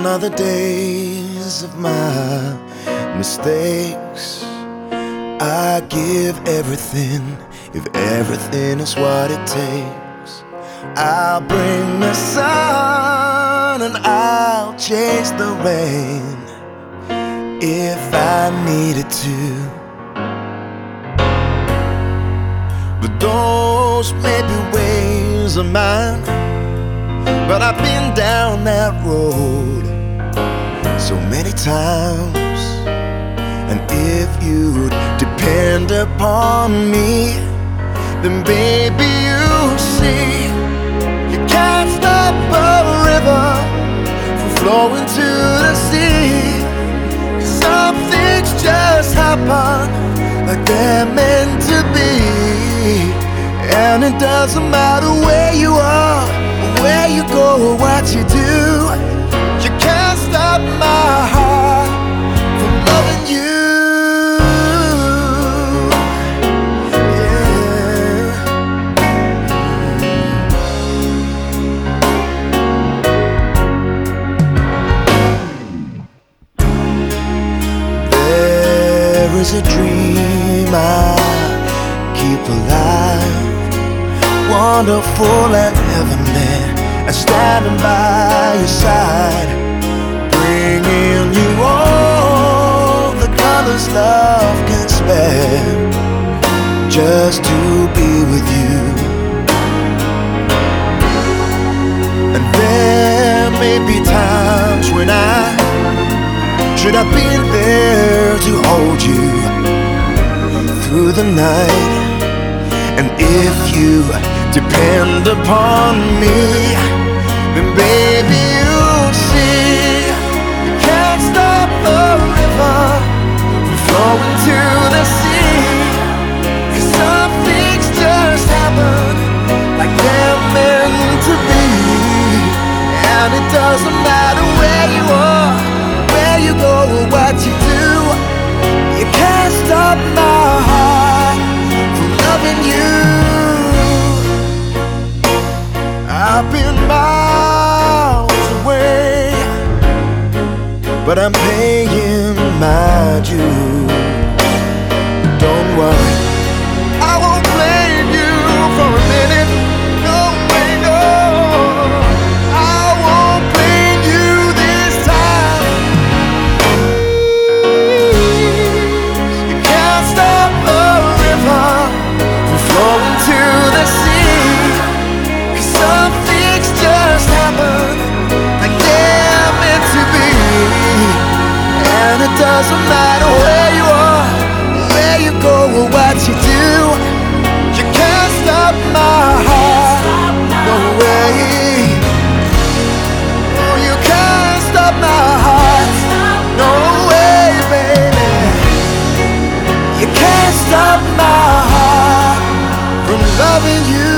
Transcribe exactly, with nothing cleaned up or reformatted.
are the days of my mistakes. I give everything, if everything is what it takes. I'll bring the sun and I'll chase the rain if I needed to. But those may be ways of mine, but I've been down that road so many times. And if you'd depend upon me, then baby you'll see, you can't stop a river from flowing to the sea. 'Cause some things just happen like they're meant to be. And it doesn't matter where you are, where you go, or what you do, you can't stop my heart from loving you. Yeah. There is a dream I keep alive, wonderful and heavenly, and standing by your side, bringing you all the colors love can spare, just to be with you. And there may be times when I should have been there to hold you through the night. And if you depend upon me, then baby you'll see, you can't stop the river from flowing to the sea. 'Cause some things just happen like they're meant to be. And it doesn't matter where you are, where you go, or what you do, you can't stop my heart from loving you. I've been miles away, but I'm paying my dues. Don't worry, I won't blame you for a minute. No way, no, I won't blame you this time. You can't stop the river from flowing to the sea. 'Cause some things just happen like they're meant to be. And it doesn't matter where you are, where you go, or what you do, you can't stop my heart, no way. Oh, you can't stop my heart, no way, baby. You can't stop my heart from loving you.